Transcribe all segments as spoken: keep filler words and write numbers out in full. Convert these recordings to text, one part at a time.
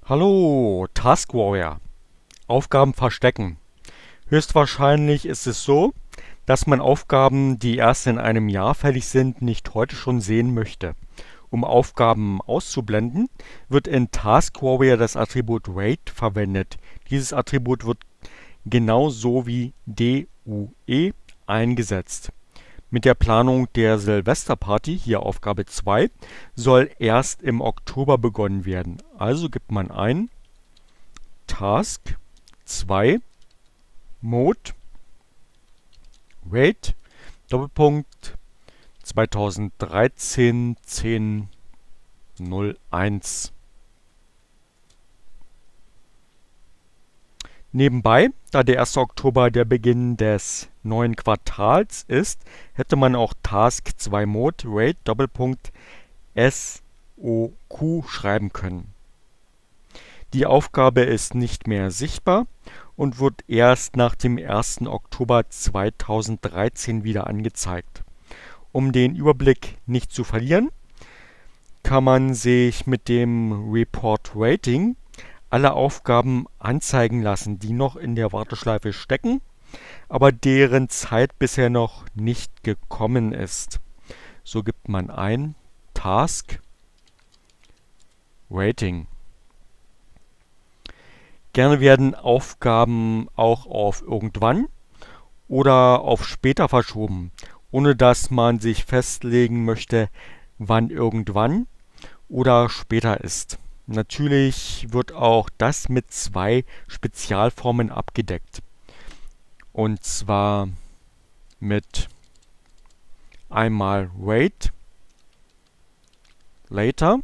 Hallo, Task Warrior. Aufgaben verstecken. Höchstwahrscheinlich ist es so, dass man Aufgaben, die erst in einem Jahr fällig sind, nicht heute schon sehen möchte. Um Aufgaben auszublenden, wird in Task Warrior das Attribut Wait verwendet. Dieses Attribut wird genauso wie D U E eingesetzt. Mit der Planung der Silvesterparty, hier Aufgabe zwei, soll erst im Oktober begonnen werden. Also gibt man ein Task zwei Mode Wait Doppelpunkt zweitausenddreizehn zehn null eins. Nebenbei, da der erste Oktober der Beginn des neuen Quartals ist, hätte man auch Task zwei Mode Wait Doppelpunkt S O Q schreiben können. Die Aufgabe ist nicht mehr sichtbar und wird erst nach dem ersten Oktober zweitausenddreizehn wieder angezeigt. Um den Überblick nicht zu verlieren, kann man sich mit dem Report Rating alle Aufgaben anzeigen lassen, die noch in der Warteschleife stecken, aber deren Zeit bisher noch nicht gekommen ist. So gibt man ein Task Rating. Gerne werden Aufgaben auch auf irgendwann oder auf später verschoben, ohne dass man sich festlegen möchte, wann irgendwann oder später ist. Natürlich wird auch das mit zwei Spezialformen abgedeckt. Und zwar mit einmal Wait Later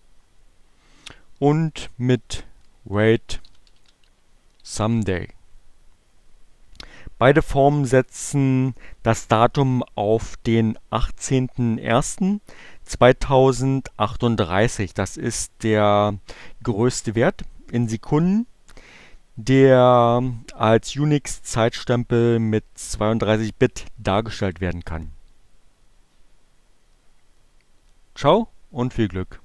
und mit Wait Someday. Beide Formen setzen das Datum auf den achtzehnten ersten zweitausendachtunddreißig. Das ist der größte Wert in Sekunden, der als Unix-Zeitstempel mit zweiunddreißig Bit dargestellt werden kann. Ciao und viel Glück!